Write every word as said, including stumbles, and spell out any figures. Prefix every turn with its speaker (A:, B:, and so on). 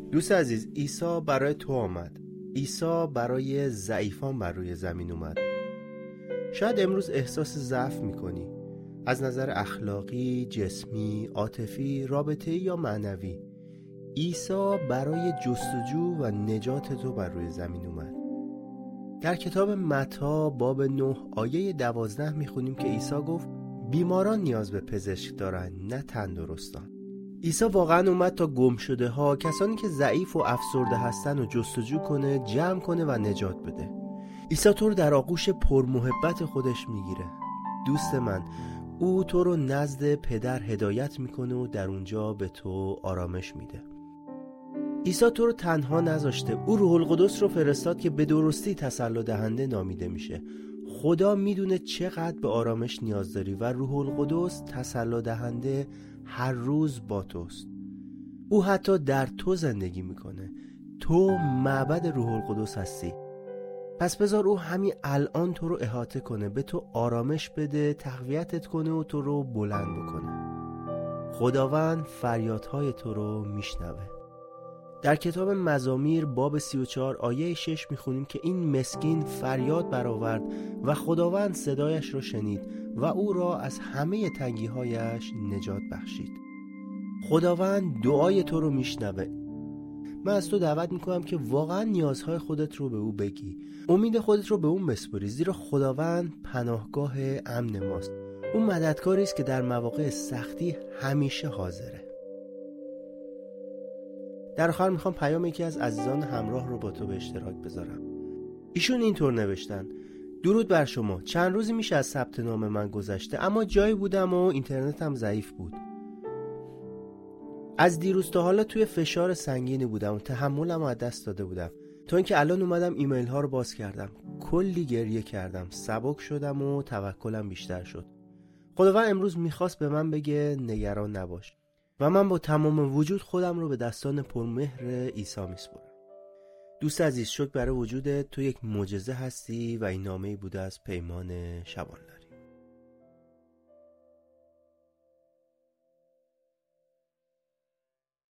A: دوست عزیز، عیسی برای تو آمد. عیسی برای ضعیفان بر روی زمین اومد. شاید امروز احساس ضعف میکنی، از نظر اخلاقی، جسمی، عاطفی، رابطه‌ای یا معنوی. عیسی برای جستجو و نجات تو بر روی زمین اومد. در کتاب متی باب نه آیه دوازده میخونیم که عیسی گفت بیماران نیاز به پزشک دارن، نه تندرستان. عیسی واقعا اومد تا گم شده ها، کسانی که ضعیف و افسرده هستن و جستجو کنه، جمع کنه و نجات بده. عیسی تو رو در آغوش پرمحبت خودش میگیره. دوست من، او تو رو نزد پدر هدایت میکنه و در اونجا به تو آرامش میده. عیسی تو رو تنها نذاشته، او روح القدس رو فرستاد که به درستی تسلی دهنده نامیده میشه. خدا میدونه چقدر به آرامش نیاز داری و روح القدس تسلی دهنده هر روز با توست. او حتی در تو زندگی میکنه. تو معبد روح القدس هستی. پس بذار او همین الان تو رو احاطه کنه، به تو آرامش بده، تقویتت کنه و تو رو بلند بکنه. خداوند فریادهای تو رو میشنوه. در کتاب مزامیر باب سی و چهار آیه شش میخونیم که این مسکین فریاد برآورد و خداوند صدایش را شنید و او را از همه تنگی‌هایش نجات بخشید. خداوند دعای تو رو میشنوه. من از تو دعوت میکنم که واقعا نیازهای خودت رو به او بگی. امید خودت رو به اون بسپاری، زیرا خداوند پناهگاه امن ماست. اون مددکاری است که در مواقع سختی همیشه حاضره. در آخر میخوام پیام یکی از عزیزان همراه رو با تو به اشتراک بذارم. ایشون اینطور نوشتن: درود بر شما. چند روزی میشه از ثبت نام من گذشته، اما جایی بودم و اینترنتم ضعیف بود. از دیروز تا حالا توی فشار سنگینی بودم و تحملم رو از دست داده بودم، تا اینکه الان اومدم ایمیل ها رو باز کردم. کلی گریه کردم، سبک شدم و توکلم بیشتر شد. خداوند امروز میخواست به من بگه نگران نباش و من با تمام وجود خودم رو به دستان پرمهر عیسی میسپارم. دوست عزیز، شکر برای وجودت. تو یک معجزه هستی و این نامه‌ای بوده از پیمان شبانلری.